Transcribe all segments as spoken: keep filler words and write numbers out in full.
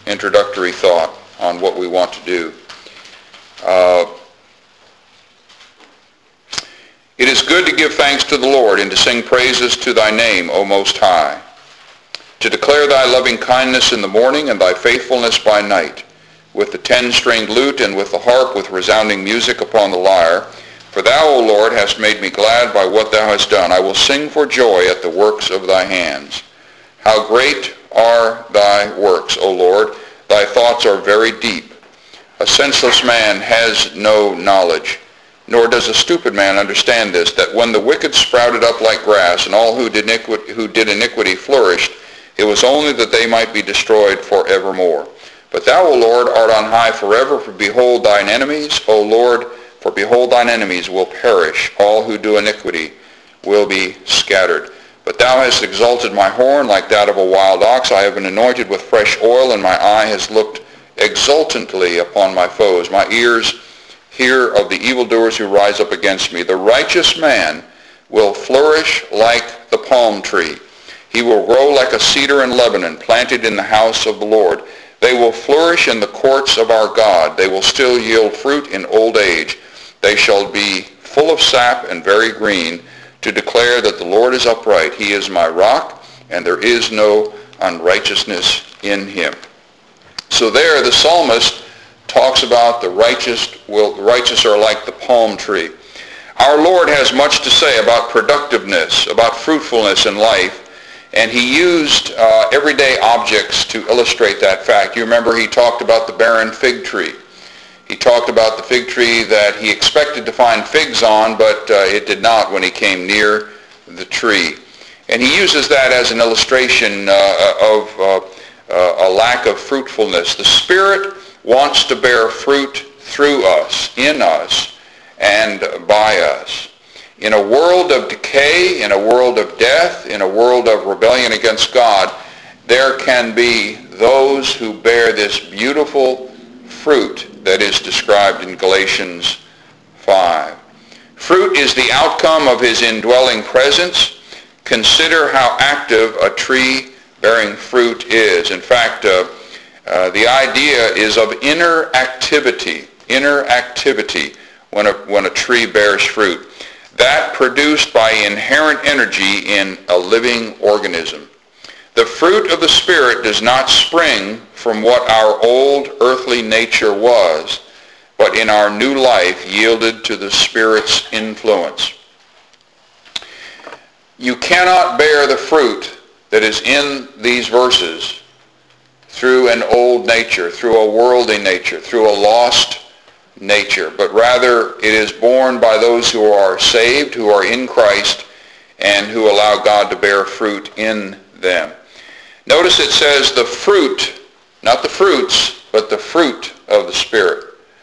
introductory thought on what we want to do. Uh, it is good to give thanks to the Lord and to sing praises to thy name, O Most High, to declare thy loving kindness in the morning and thy faithfulness by night, with the ten-stringed lute and with the harp, with resounding music upon the lyre. For thou, O Lord, hast made me glad by what thou hast done. I will sing for joy at the works of thy hands. How great are thy works, O Lord! Thy thoughts are very deep. A senseless man has no knowledge, nor does a stupid man understand this, that when the wicked sprouted up like grass, and all who did iniquity, who did iniquity flourished, it was only that they might be destroyed forevermore. But thou, O Lord, art on high forever, for behold thine enemies, O Lord, for behold thine enemies will perish. All who do iniquity will be scattered. But thou hast exalted my horn like that of a wild ox. I have been anointed with fresh oil, and my eye has looked exultantly upon my foes. My ears hear of the evildoers who rise up against me. The righteous man will flourish like the palm tree. He will grow like a cedar in Lebanon, planted in the house of the Lord. They will flourish in the courts of our God. They will still yield fruit in old age. They shall be full of sap and very green, to declare that the Lord is upright. He is my rock, and there is no unrighteousness in him. So there the psalmist talks about the righteous will the righteous are like the palm tree. Our Lord has much to say about productiveness, about fruitfulness in life, and he used uh, everyday objects to illustrate that fact. You remember he talked about the barren fig tree. He talked about the fig tree that he expected to find figs on, but uh, it did not when he came near the tree. And he uses that as an illustration uh, of uh, uh, a lack of fruitfulness. The Spirit wants to bear fruit through us, in us, and by us. In a world of decay, in a world of death, in a world of rebellion against God, there can be those who bear this beautiful fruit that is described in Galatians five. Fruit is the outcome of his indwelling presence. Consider how active a tree bearing fruit is. In fact, uh, uh, the idea is of inner activity, inner activity when a, when a tree bears fruit. That produced by inherent energy in a living organism. The fruit of the Spirit does not spring from what our old earthly nature was, but in our new life yielded to the Spirit's influence. You cannot bear the fruit that is in these verses through an old nature, through a worldly nature, through a lost nature, but rather it is borne by those who are saved, who are in Christ, and who allow God to bear fruit in them. Notice it says the fruit, not the fruits, but the fruit of the Spirit.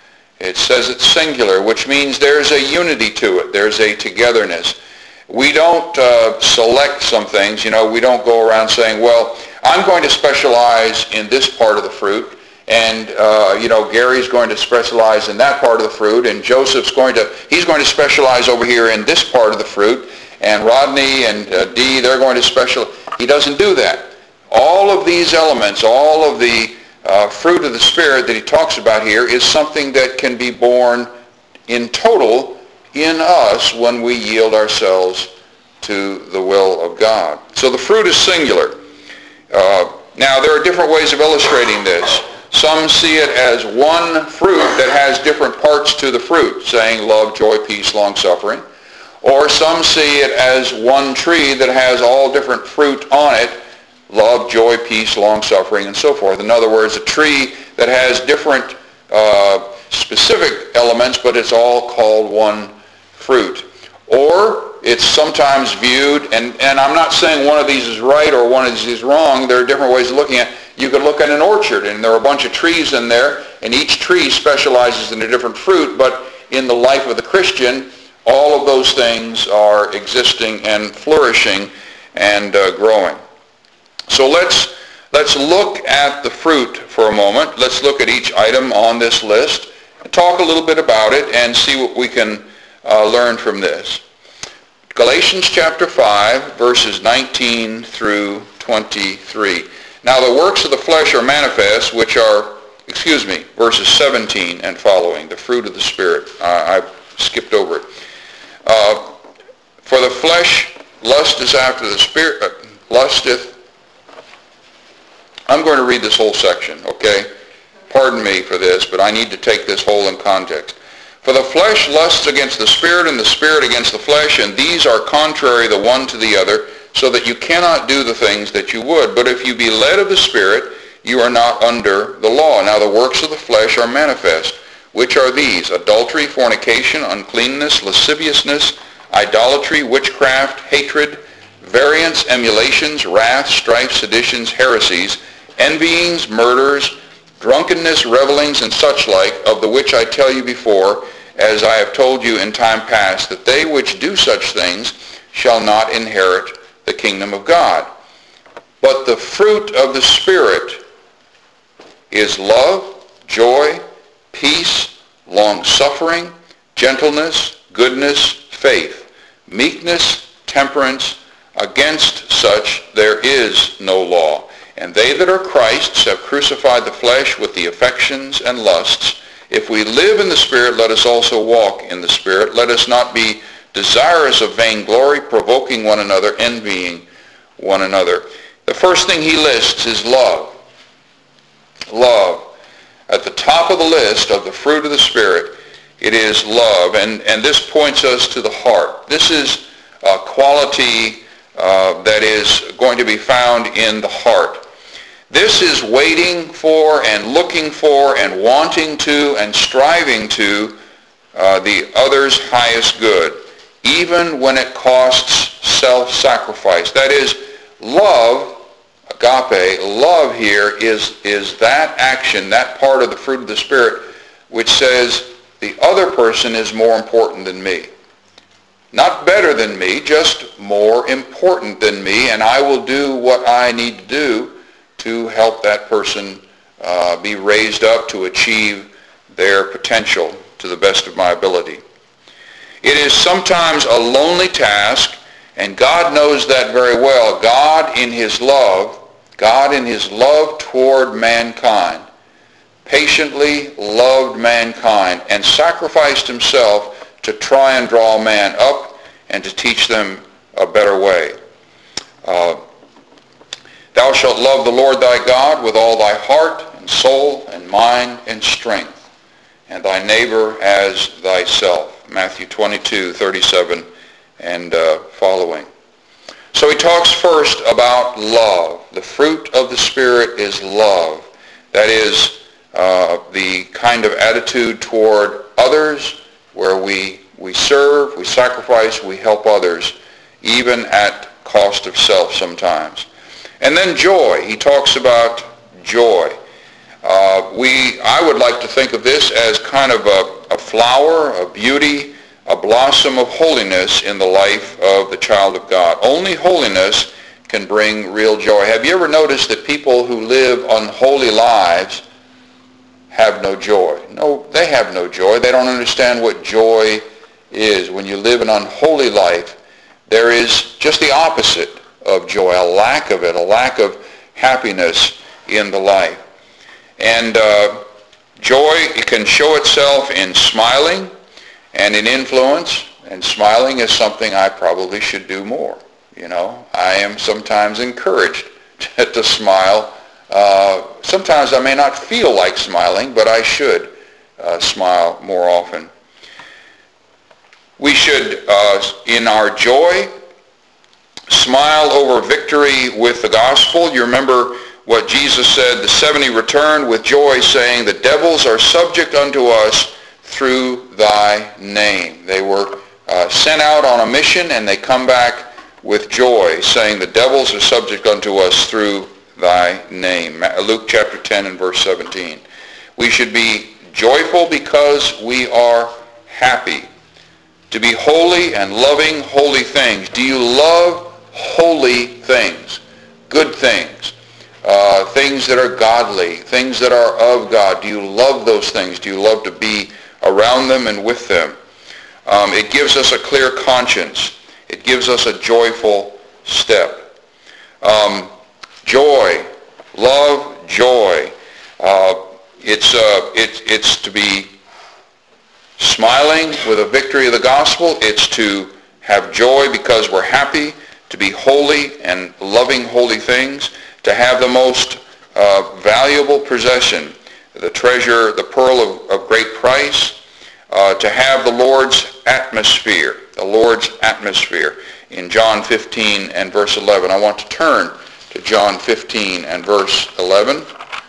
It says it's singular, which means there's a unity to it. There's a togetherness. We don't uh, select some things. You know, we don't go around saying, well, I'm going to specialize in this part of the fruit, and, uh, you know, Gary's going to specialize in that part of the fruit, and Joseph's going to, he's going to specialize over here in this part of the fruit, and Rodney and uh, Dee, they're going to specialize. He doesn't do that. All of these elements, all of the uh, fruit of the Spirit that he talks about here is something that can be born in total in us when we yield ourselves to the will of God. So the fruit is singular. Uh, now, there are different ways of illustrating this. Some see it as one fruit that has different parts to the fruit, saying love, joy, peace, long-suffering. Or some see it as one tree that has all different fruit on it, love, joy, peace, long-suffering, and so forth. In other words, a tree that has different uh, specific elements, but it's all called one fruit. Or it's sometimes viewed, and, and I'm not saying one of these is right or one of these is wrong. There are different ways of looking at it. You could look at an orchard, and there are a bunch of trees in there, and each tree specializes in a different fruit, but in the life of the Christian, all of those things are existing and flourishing and uh, growing. So let's, let's look at the fruit for a moment. Let's look at each item on this list and talk a little bit about it and see what we can uh, learn from this. Galatians chapter five, verses nineteen through twenty-three. Now the works of the flesh are manifest, which are, excuse me, verses seventeen and following, the fruit of the Spirit. Uh, I skipped over it. Uh, For the flesh lusteth after the Spirit, uh, lusteth. I'm going to read this whole section, okay? Pardon me for this, but I need to take this whole in context. For the flesh lusts against the Spirit, and the Spirit against the flesh, and these are contrary the one to the other, so that you cannot do the things that you would. But if you be led of the Spirit, you are not under the law. Now the works of the flesh are manifest, which are these: adultery, fornication, uncleanness, lasciviousness, idolatry, witchcraft, hatred, variance, emulations, wrath, strife, seditions, heresies, envyings, murders, drunkenness, revelings, and such like, of the which I tell you before, as I have told you in time past, that they which do such things shall not inherit the kingdom of God. But the fruit of the Spirit is love, joy, peace, long-suffering, gentleness, goodness, faith, meekness, temperance. Against such there is no law. And they that are Christ's have crucified the flesh with the affections and lusts. If we live in the Spirit, let us also walk in the Spirit. Let us not be desirous of vainglory, provoking one another, envying one another. The first thing he lists is love. Love. At the top of the list of the fruit of the Spirit, it is love. And, and this points us to the heart. This is a quality uh, that is going to be found in the heart. This is waiting for and looking for and wanting to and striving to uh, the other's highest good, even when it costs self-sacrifice. That is, love, agape, love here is, is that action, that part of the fruit of the Spirit, which says the other person is more important than me. Not better than me, just more important than me, and I will do what I need to do to help that person uh, be raised up to achieve their potential to the best of my ability. It is sometimes a lonely task, and God knows that very well. God in his love, God in his love toward mankind, patiently loved mankind and sacrificed himself to try and draw man up and to teach them a better way. Uh, Thou shalt love the Lord thy God with all thy heart and soul and mind and strength, and thy neighbor as thyself. Matthew twenty-two, thirty-seven and uh, following. So he talks first about love. The fruit of the Spirit is love. That is uh, the kind of attitude toward others where we, we serve, we sacrifice, we help others, even at cost of self sometimes. And then joy. He talks about joy. Uh, we, I would like to think of this as kind of a, a flower, a beauty, a blossom of holiness in the life of the child of God. Only holiness can bring real joy. Have you ever noticed that people who live unholy lives have no joy? No, they have no joy. They don't understand what joy is. When you live an unholy life, there is just the opposite of joy, a lack of it, a lack of happiness in the life. And uh, joy, it can show itself in smiling and in influence, and smiling is something I probably should do more. You know, I am sometimes encouraged to, to smile. Uh, sometimes I may not feel like smiling, but I should uh, smile more often. We should, uh, in our joy, smile over victory with the gospel. You remember what Jesus said, the seventy returned with joy, saying, the devils are subject unto us through thy name. They were uh, sent out on a mission, and they come back with joy, saying, the devils are subject unto us through thy name. Luke chapter ten and verse seventeen. We should be joyful because we are happy. To be holy and loving holy things. Do you love holy things, good things, uh, things that are godly, things that are of God? Do you love those things? Do you love to be around them and with them? Um, it gives us a clear conscience. It gives us a joyful step. Um, joy, love, joy. Uh, it's, uh, it, it's to be smiling with a victory of the gospel. It's to have joy because we're happy, to be holy and loving holy things, to have the most uh, valuable possession, the treasure, the pearl of, of great price, uh, to have the Lord's atmosphere, the Lord's atmosphere. In John fifteen and verse eleven, I want to turn to John fifteen and verse eleven.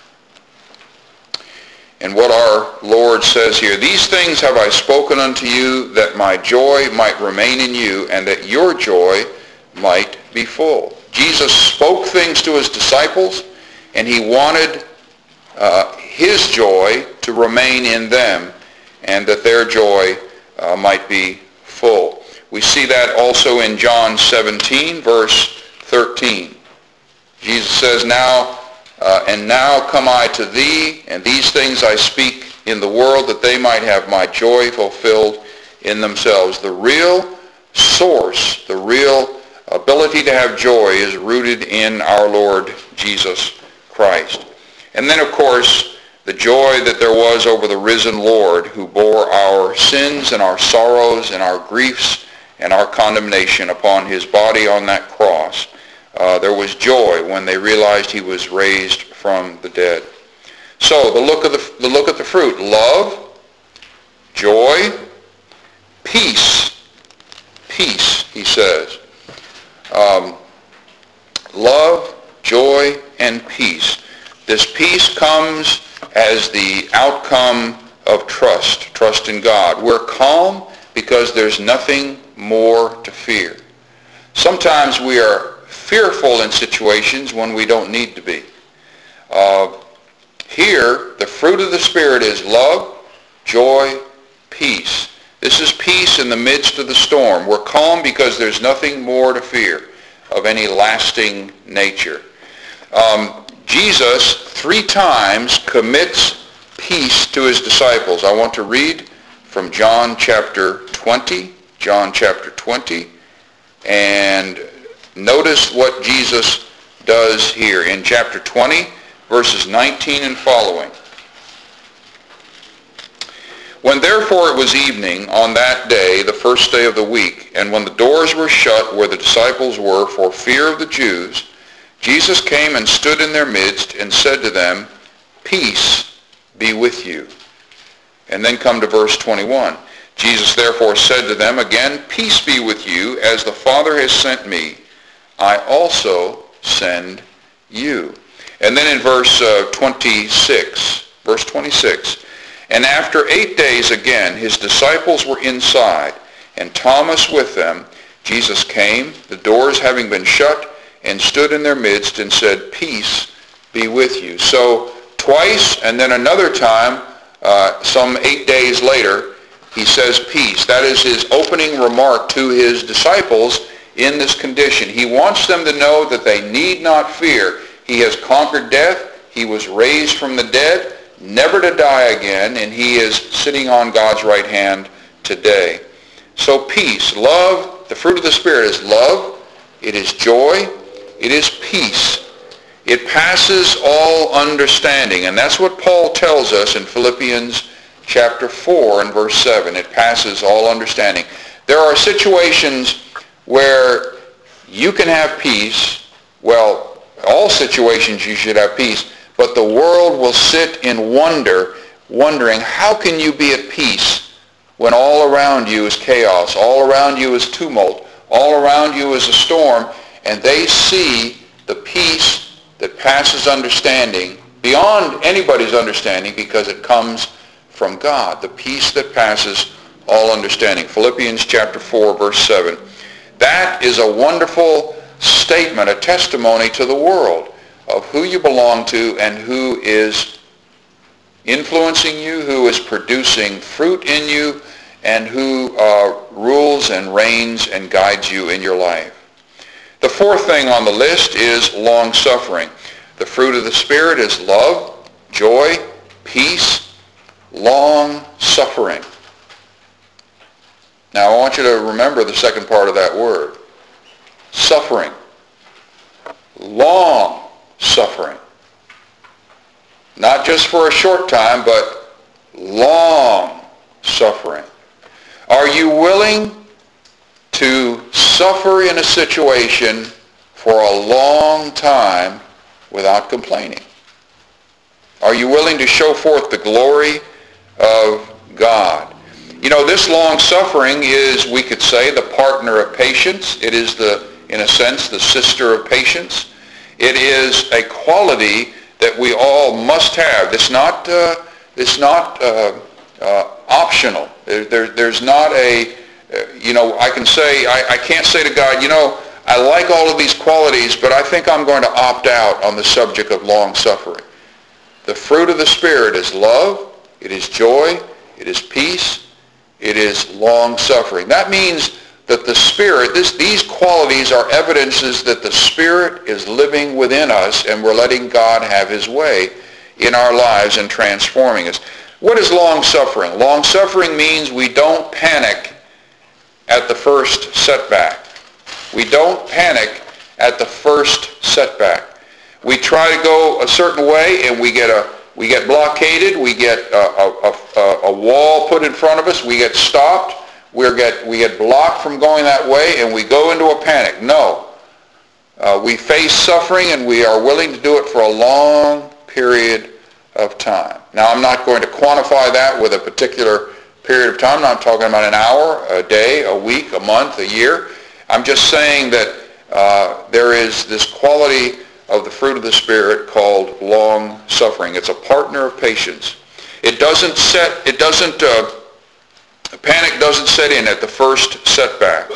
And what our Lord says here, "These things have I spoken unto you, that my joy might remain in you, and that your joy might be full." Jesus spoke things to his disciples, and he wanted uh, his joy to remain in them, and that their joy uh, might be full. We see that also in John seventeen, verse thirteen. Jesus says, "Now, uh, and now come I to thee, and these things I speak in the world, that they might have my joy fulfilled in themselves." The real source, the real ability to have joy is rooted in our Lord Jesus Christ. And then, of course, the joy that there was over the risen Lord, who bore our sins and our sorrows and our griefs and our condemnation upon his body on that cross. Uh, there was joy when they realized he was raised from the dead. So the look of the, the look at the fruit: love, joy, peace. Peace, he says. Um, love, joy, and peace. This peace comes as the outcome of trust, trust in God. We're calm because there's nothing more to fear. Sometimes we are fearful in situations when we don't need to be. Uh, here, the fruit of the Spirit is love, joy, peace. This is peace in the midst of the storm. We're calm because there's nothing more to fear of any lasting nature. Um, Jesus three times commits peace to his disciples. I want to read from John chapter twenty. John chapter twenty. And notice what Jesus does here in chapter twenty, verses nineteen and following. "When therefore it was evening on that day, the first day of the week, and when the doors were shut where the disciples were for fear of the Jews, Jesus came and stood in their midst and said to them, Peace be with you." And then come to verse twenty-one. "Jesus therefore said to them again, Peace be with you, as the Father has sent me, I also send you." And then in verse uh, twenty-six, verse twenty-six, "And after eight days again his disciples were inside, and Thomas with them. Jesus came, the doors having been shut, and stood in their midst and said, Peace be with you." So twice, and then another time, uh, some eight days later, he says peace. That is his opening remark to his disciples in this condition. He wants them to know that they need not fear. He has conquered death. He was raised from the dead, never to die again, and he is sitting on God's right hand today. So peace, love, the fruit of the Spirit is love, it is joy, it is peace. It passes all understanding, and that's what Paul tells us in Philippians chapter four and verse seven. It passes all understanding. There are situations where you can have peace. Well, all situations you should have peace, but the world will sit in wonder, wondering, how can you be at peace when all around you is chaos, all around you is tumult, all around you is a storm, and they see the peace that passes understanding, beyond anybody's understanding, because it comes from God, the peace that passes all understanding. Philippians chapter four, verse seven. That is a wonderful statement, a testimony to the world of who you belong to and who is influencing you, who is producing fruit in you, and who uh, rules and reigns and guides you in your life. The fourth thing on the list is long-suffering. The fruit of the Spirit is love, joy, peace, long-suffering. Now I want you to remember the second part of that word. Suffering. Long suffering. Not just for a short time, but long suffering. Are you willing to suffer in a situation for a long time without complaining? Are you willing to show forth the glory of God? You know, this long suffering is, we could say, the partner of patience. It is, the, in a sense, the sister of patience. It is a quality that we all must have. It's not, uh, it's not uh, uh, optional. There, there, there's not a, uh, you know, I can say, I, I can't say to God, you know, I like all of these qualities, but I think I'm going to opt out on the subject of long suffering. The fruit of the Spirit is love, it is joy, it is peace, it is long suffering. That means that the Spirit, this, these qualities are evidences that the Spirit is living within us and we're letting God have his way in our lives and transforming us. What is long suffering? Long suffering means we don't panic at the first setback. We don't panic at the first setback. We try to go a certain way and we get a we get blockaded, we get a, a, a, a wall put in front of us, we get stopped, we get we get blocked from going that way, and we go into a panic. No. Uh, we face suffering and we are willing to do it for a long period of time. Now, I'm not going to quantify that with a particular period of time. I'm not talking about an hour, a day, a week, a month, a year. I'm just saying that uh, there is this quality of the fruit of the Spirit called long suffering. It's a partner of patience. It doesn't set, it doesn't, uh, panic doesn't set in at the first setback.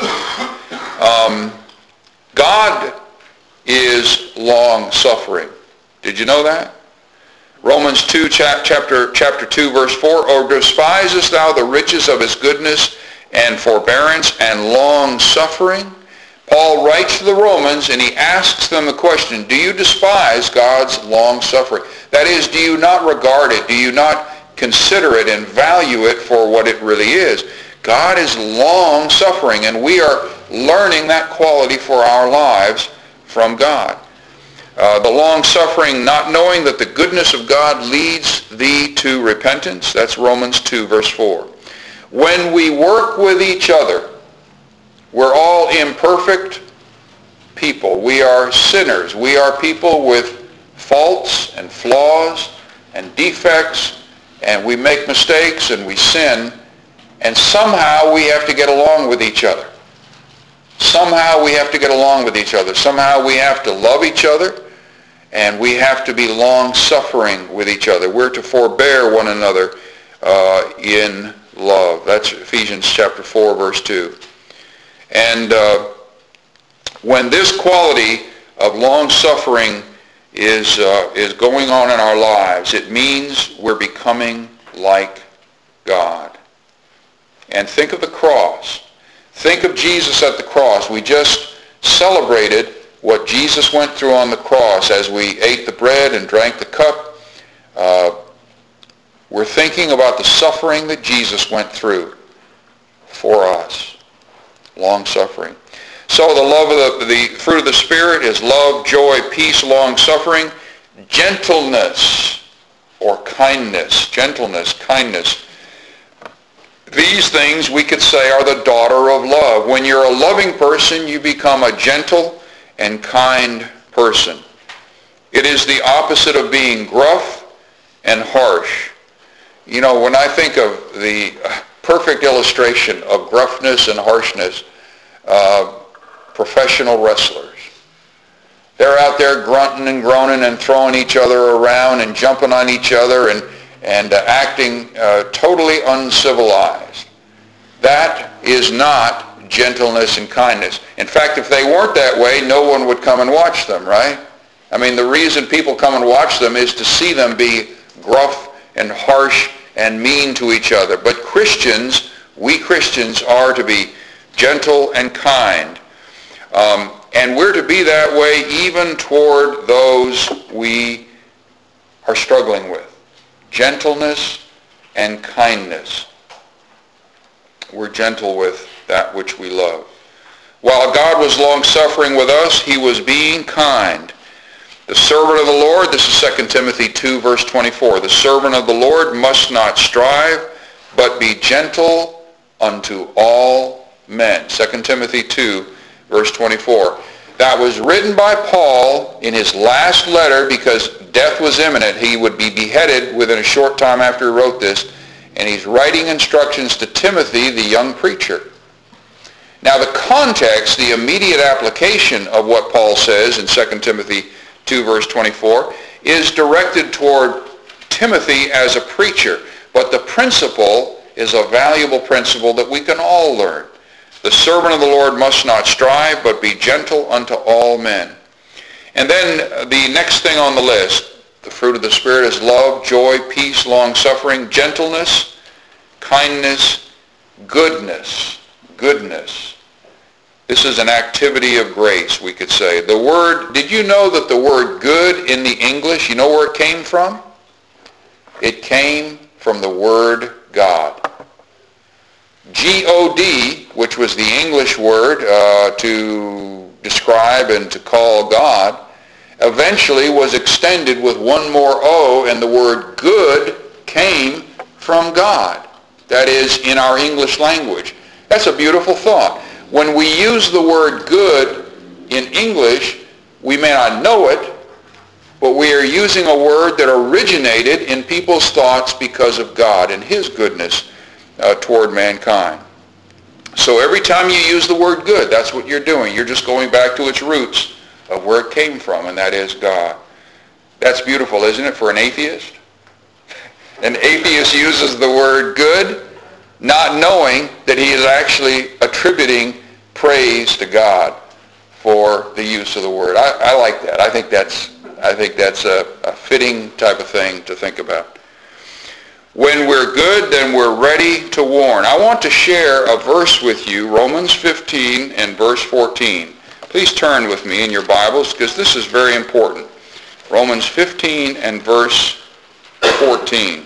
Um, God is long suffering. Did you know that? Romans two, chapter, chapter two, verse four, or despisest thou the riches of his goodness and forbearance and long suffering? Paul writes to the Romans and he asks them the question, do you despise God's long suffering? That is, do you not regard it? Do you not consider it and value it for what it really is? God is long suffering, and we are learning that quality for our lives from God. Uh, the long suffering, not knowing that the goodness of God leads thee to repentance. That's Romans two, verse four. When we work with each other, we're all imperfect people. We are sinners. We are people with faults and flaws and defects, and we make mistakes and we sin, and somehow we have to get along with each other. Somehow we have to get along with each other. Somehow we have to love each other, and we have to be long-suffering with each other. We're to forbear one another uh, in love. That's Ephesians chapter four, verse two. And uh, when this quality of long-suffering is, uh, is going on in our lives, it means we're becoming like God. And think of the cross. Think of Jesus at the cross. We just celebrated what Jesus went through on the cross as we ate the bread and drank the cup. Uh, we're thinking about the suffering that Jesus went through for us. Long suffering. So the love of the, the fruit of the Spirit is love, joy, peace, long suffering, gentleness or kindness. Gentleness, kindness. These things we could say are the daughter of love. When you're a loving person, you become a gentle and kind person. It is the opposite of being gruff and harsh. You know, when I think of the perfect illustration of gruffness and harshness, uh, professional wrestlers. They're out there grunting and groaning and throwing each other around and jumping on each other and, and uh, acting uh, totally uncivilized. That is not gentleness and kindness. In fact, if they weren't that way, no one would come and watch them, right? I mean, the reason people come and watch them is to see them be gruff and harsh and mean to each other. But Christians, we Christians are to be gentle and kind. Um, and we're to be that way even toward those we are struggling with. Gentleness and kindness. We're gentle with that which we love. While God was long-suffering with us, he was being kind. The servant of the Lord, this is Second Timothy two, verse twenty-four. The servant of the Lord must not strive, but be gentle unto all men. Second Timothy two, verse twenty-four. That was written by Paul in his last letter because death was imminent. He would be beheaded within a short time after he wrote this. And he's writing instructions to Timothy, the young preacher. Now the context, the immediate application of what Paul says in Second Timothy two, verse twenty-four, is directed toward Timothy as a preacher. But the principle is a valuable principle that we can all learn. The servant of the Lord must not strive, but be gentle unto all men. And then the next thing on the list, the fruit of the Spirit is love, joy, peace, long-suffering, gentleness, kindness, goodness. Goodness. This is an activity of grace, we could say. The word, did you know that the word good in the English, you know where it came from? It came from the word God. G O D, which was the English word uh, to describe and to call God, eventually was extended with one more O, and the word good came from God. That is, in our English language. That's a beautiful thought. When we use the word good in English, we may not know it, but we are using a word that originated in people's thoughts because of God and his goodness uh, toward mankind. So every time you use the word good, that's what you're doing. You're just going back to its roots of where it came from, and that is God. That's beautiful, isn't it, for an atheist? An atheist uses the word good, not knowing that he is actually attributing praise to God for the use of the word. I, I like that. I think that's, I think that's a, a fitting type of thing to think about. When we're good, then we're ready to warn. I want to share a verse with you, Romans fifteen and verse fourteen. Please turn with me in your Bibles because this is very important. Romans fifteen and verse fourteen.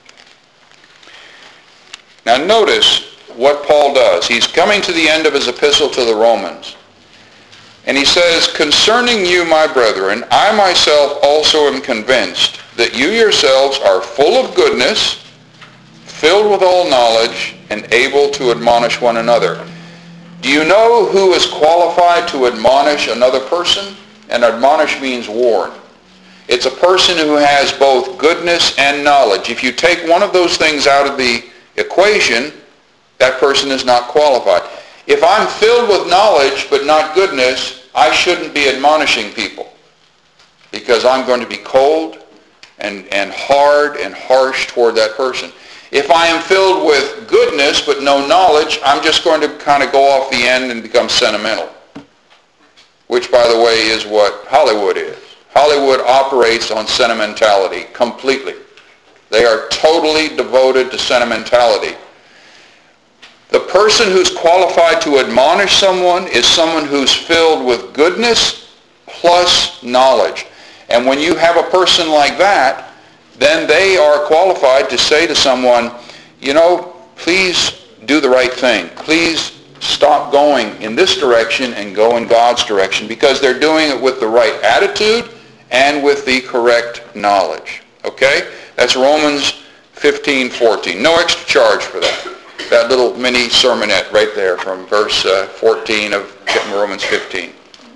Now notice what Paul does. He's coming to the end of his epistle to the Romans. And he says, concerning you, my brethren, I myself also am convinced that you yourselves are full of goodness, filled with all knowledge, and able to admonish one another. Do you know who is qualified to admonish another person? And admonish means warn. It's a person who has both goodness and knowledge. If you take one of those things out of the equation, that person is not qualified. If I'm filled with knowledge but not goodness, I shouldn't be admonishing people because I'm going to be cold and, and hard and harsh toward that person. If I am filled with goodness but no knowledge, I'm just going to kind of go off the end and become sentimental, which, by the way, is what Hollywood is. Hollywood operates on sentimentality completely. They are totally devoted to sentimentality. The person who's qualified to admonish someone is someone who's filled with goodness plus knowledge. And when you have a person like that, then they are qualified to say to someone, you know, please do the right thing. Please stop going in this direction and go in God's direction, because they're doing it with the right attitude and with the correct knowledge. Okay? That's Romans fifteen fourteen. No extra charge for that. That little mini sermonette right there from verse uh, fourteen of Romans fifteen.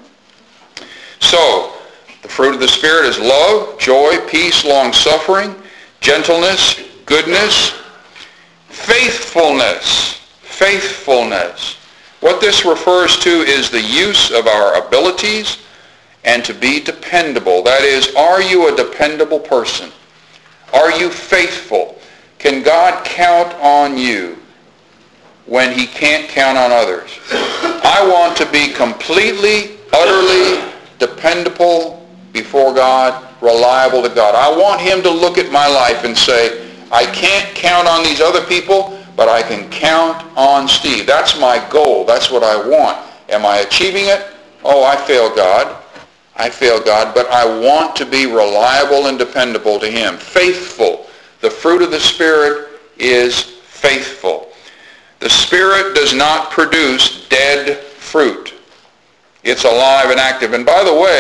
So, the fruit of the Spirit is love, joy, peace, long-suffering, gentleness, goodness, faithfulness. Faithfulness. What this refers to is the use of our abilities and to be dependable. That is, are you a dependable person? Are you faithful? Can God count on you when he can't count on others? I want to be completely, utterly dependable before God, reliable to God. I want him to look at my life and say, I can't count on these other people, but I can count on Steve. That's my goal. That's what I want. Am I achieving it? Oh, I fail God. I fail God, but I want to be reliable and dependable to him. Faithful. The fruit of the Spirit is faithful. The Spirit does not produce dead fruit. It's alive and active. And by the way,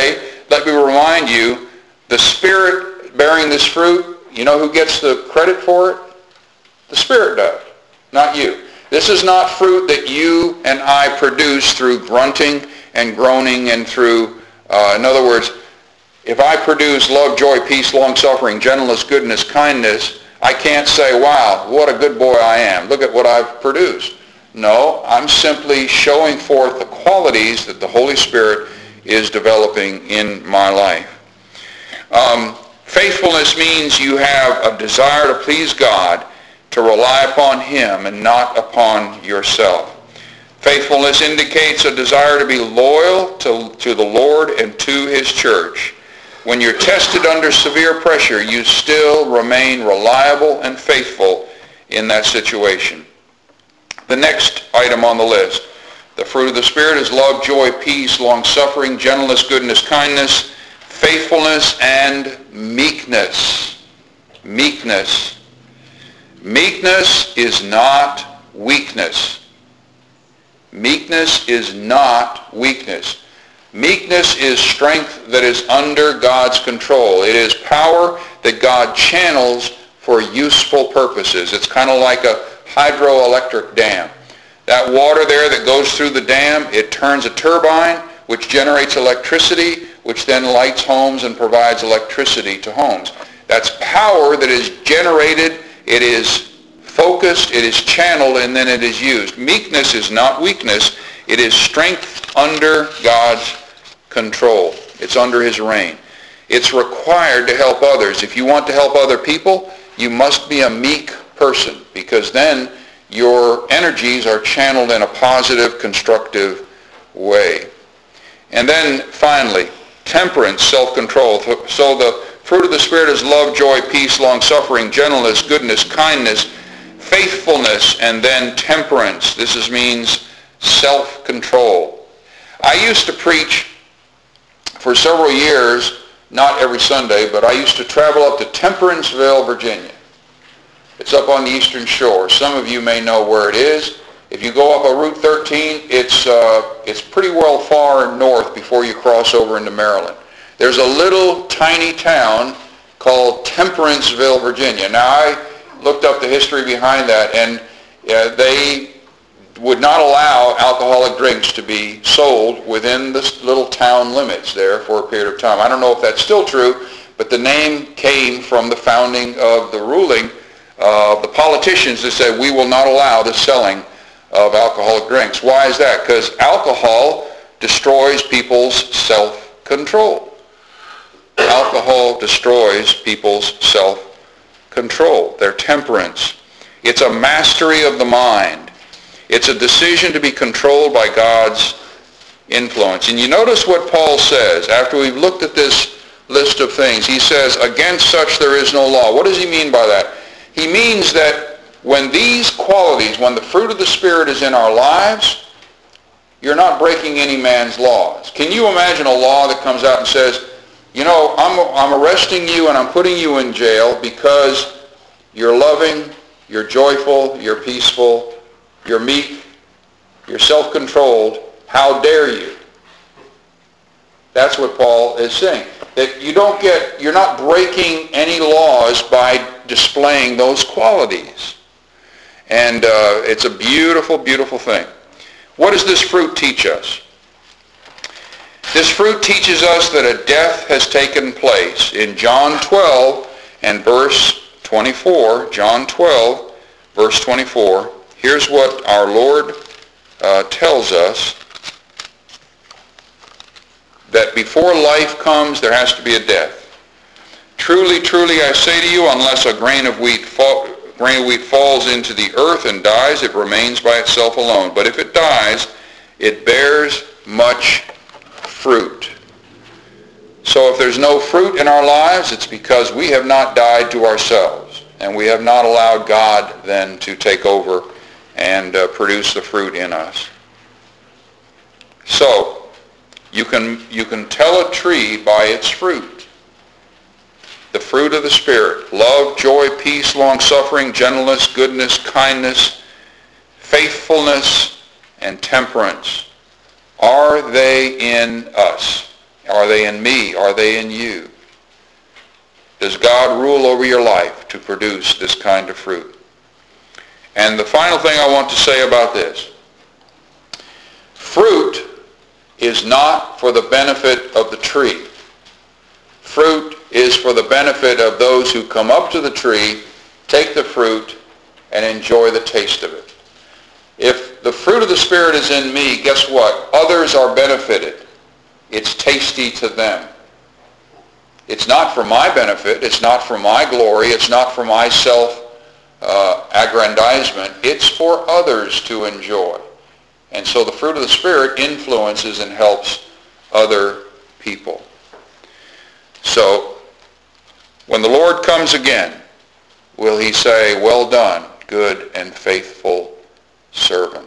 let me remind you, the Spirit bearing this fruit, you know who gets the credit for it? The Spirit does, not you. This is not fruit that you and I produce through grunting and groaning and through, uh, in other words, if I produce love, joy, peace, long-suffering, gentleness, goodness, kindness, I can't say, wow, what a good boy I am. Look at what I've produced. No, I'm simply showing forth the qualities that the Holy Spirit is developing in my life. Um, faithfulness means you have a desire to please God, to rely upon Him and not upon yourself. Faithfulness indicates a desire to be loyal to, to the Lord and to His church. When you're tested under severe pressure, you still remain reliable and faithful in that situation. The next item on the list, the fruit of the Spirit is love, joy, peace, long-suffering, gentleness, goodness, kindness, faithfulness, and meekness. Meekness. Meekness is not weakness. Meekness is not weakness. Meekness is strength that is under God's control. It is power that God channels for useful purposes. It's kind of like a hydroelectric dam. That water there that goes through the dam, it turns a turbine which generates electricity, which then lights homes and provides electricity to homes. That's power that is generated, it is focused, it is channeled, and then it is used. Meekness is not weakness. It is strength under God's control. It's under His reign. It's required to help others. If you want to help other people, you must be a meek person, because then your energies are channeled in a positive, constructive way. And then finally, temperance, self-control. So the fruit of the Spirit is love, joy, peace, long-suffering, gentleness, goodness, kindness, faithfulness, and then temperance. This is, means self-control. I used to preach for several years, not every Sunday, but I used to travel up to Temperanceville, Virginia. It's up on the eastern shore. Some of you may know where it is. If you go up a Route thirteen, it's, uh, it's pretty well far north before you cross over into Maryland. There's a little tiny town called Temperanceville, Virginia. Now, I looked up the history behind that, and uh, they would not allow alcoholic drinks to be sold within the little town limits there for a period of time. I don't know if that's still true, but the name came from the founding of the ruling of uh, the politicians that said, we will not allow the selling of alcoholic drinks. Why is that? Because alcohol destroys people's self-control. Alcohol destroys people's self-control, their temperance. It's a mastery of the mind. It's a decision to be controlled by God's influence. And you notice what Paul says after we've looked at this list of things. He says, against such there is no law. What does he mean by that? He means that when these qualities, when the fruit of the Spirit is in our lives, you're not breaking any man's laws. Can you imagine a law that comes out and says, you know, I'm, I'm arresting you and I'm putting you in jail because you're loving, you're joyful, you're peaceful, you're meek, you're self-controlled. How dare you? That's what Paul is saying. That you don't get, you're not breaking any laws by displaying those qualities. And uh, it's a beautiful, beautiful thing. What does this fruit teach us? This fruit teaches us that a death has taken place. In John twelve and verse twenty-four, John twelve, verse twenty-four, here's what our Lord uh, tells us, that before life comes, there has to be a death. Truly, truly, I say to you, unless a grain of wheat fall, grain of wheat falls into the earth and dies, it remains by itself alone. But if it dies, it bears much fruit. So if there's no fruit in our lives, it's because we have not died to ourselves, and we have not allowed God then to take over and uh, produce the fruit in us. So, you can, you can tell a tree by its fruit. The fruit of the Spirit, love, joy, peace, long-suffering, gentleness, goodness, kindness, faithfulness, and temperance. Are they in us? Are they in me? Are they in you? Does God rule over your life to produce this kind of fruit? And the final thing I want to say about this. Fruit is not for the benefit of the tree. Fruit is for the benefit of those who come up to the tree, take the fruit, and enjoy the taste of it. If the fruit of the Spirit is in me, guess what? Others are benefited. It's tasty to them. It's not for my benefit. It's not for my glory. It's not for my self-aggrandizement. Uh, it's for others to enjoy. And so the fruit of the Spirit influences and helps other people. So when the Lord comes again, will he say, "Well done, good and faithful servant"?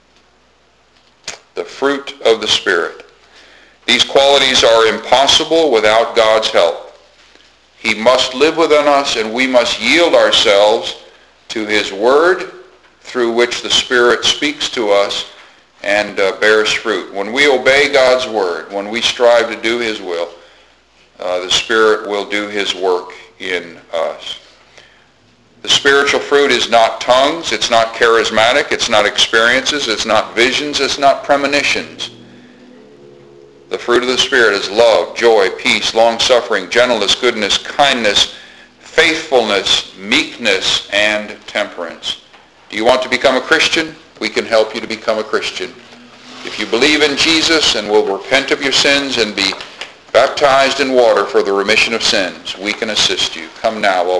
The fruit of the Spirit. These qualities are impossible without God's help. He must live within us, and we must yield ourselves to his word, through which the Spirit speaks to us and uh, bears fruit. When we obey God's word, when we strive to do his will, uh, the Spirit will do his work in us. The spiritual fruit is not tongues, it's not charismatic, it's not experiences, it's not visions, it's not premonitions. The fruit of the Spirit is love, joy, peace, long-suffering, gentleness, goodness, kindness, faithfulness, meekness, and temperance. Do you want to become a Christian? We can help you to become a Christian. If you believe in Jesus and will repent of your sins and be baptized in water for the remission of sins, we can assist you. Come now while